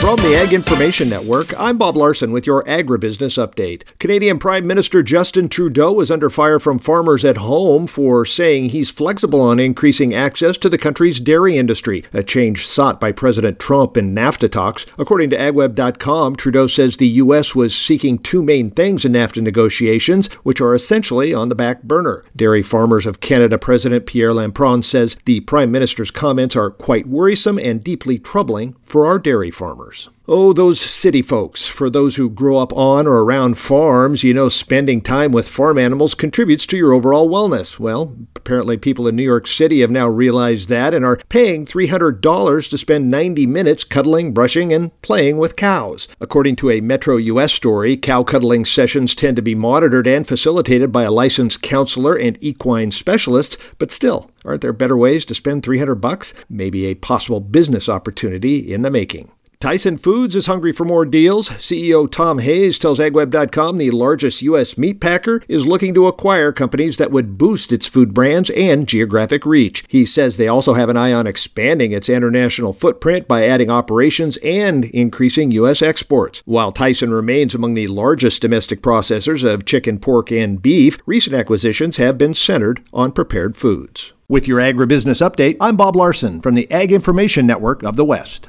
From the Ag Information Network, I'm Bob Larson with your agribusiness update. Canadian Prime Minister Justin Trudeau is under fire from farmers at home for saying he's flexible on increasing access to the country's dairy industry, a change sought by President Trump in NAFTA talks. According to AgWeb.com, Trudeau says the U.S. was seeking two main things in NAFTA negotiations, which are essentially on the back burner. Dairy Farmers of Canada President Pierre Lampron says the Prime Minister's comments are quite worrisome and deeply troubling for our dairy farmers. Oh, those city folks. For those who grow up on or around farms, you know spending time with farm animals contributes to your overall wellness. Well, apparently people in New York City have now realized that and are paying $300 to spend 90 minutes cuddling, brushing, and playing with cows. According to a Metro US story, cow cuddling sessions tend to be monitored and facilitated by a licensed counselor and equine specialists, but still, aren't there better ways to spend $300? Maybe a possible business opportunity in the making. Tyson Foods is hungry for more deals. CEO Tom Hayes tells AgWeb.com the largest U.S. meat packer is looking to acquire companies that would boost its food brands and geographic reach. He says they also have an eye on expanding its international footprint by adding operations and increasing U.S. exports. While Tyson remains among the largest domestic processors of chicken, pork, and beef, recent acquisitions have been centered on prepared foods. With your agribusiness update, I'm Bob Larson from the Ag Information Network of the West.